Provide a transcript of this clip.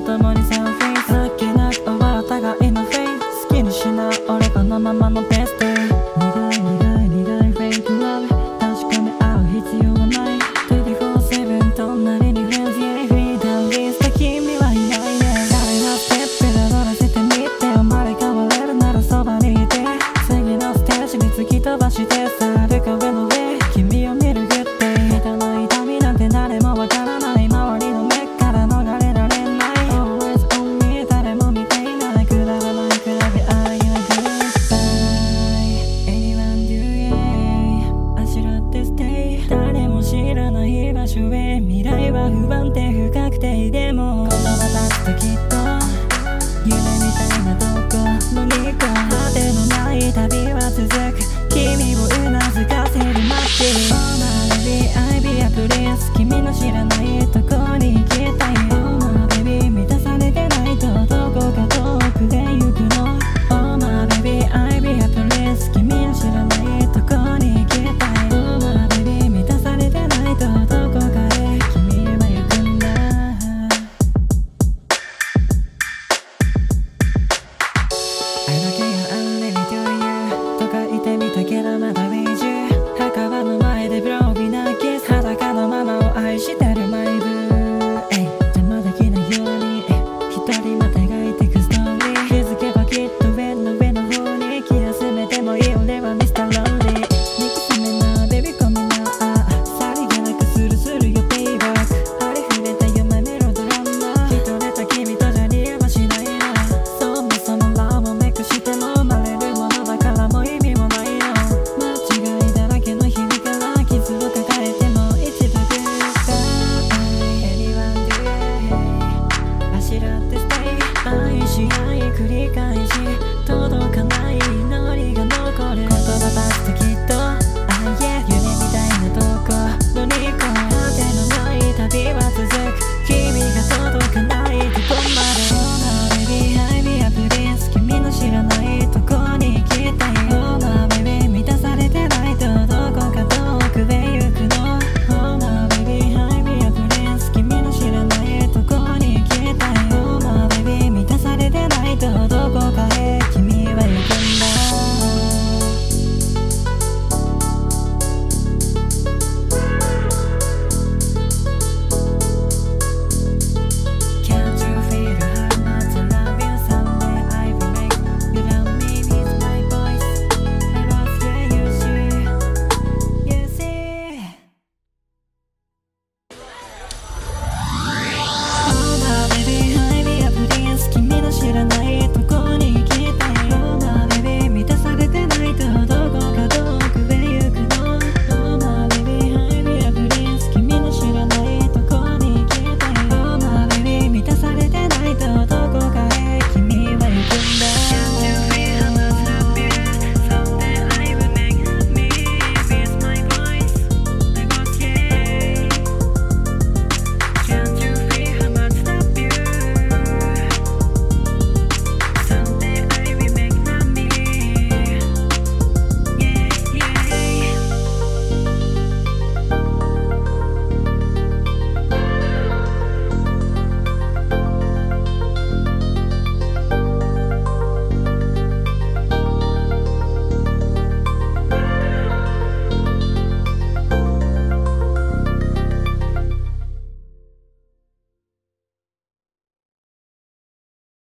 共にセルフィーすっげなく終わる互いのフェイス好きにしない俺このままのペースで苦い苦い苦いフェイクラブ確かめ合う必要はない 24/7 隣にフレンズやフリーダウンリスト君はいないね誰がステップで乗らせてみて生まれ変われるならそばにいて次のステージに突き飛ばしてさ歩か上の上君を見るグッデイ下手な痛みなんて誰もわからない周りの目から逃れられない Always on me 誰も見ていないくだらない比べ合いの Goodbye Anyone do it あしらって Stay 誰も知らない場所へ未来は不安定不確定でも言葉立つときっと夢みたいなどこのにか果てのない旅は続く君をうなずかせる街 Oh my baby I be a prince 君の知らないとこ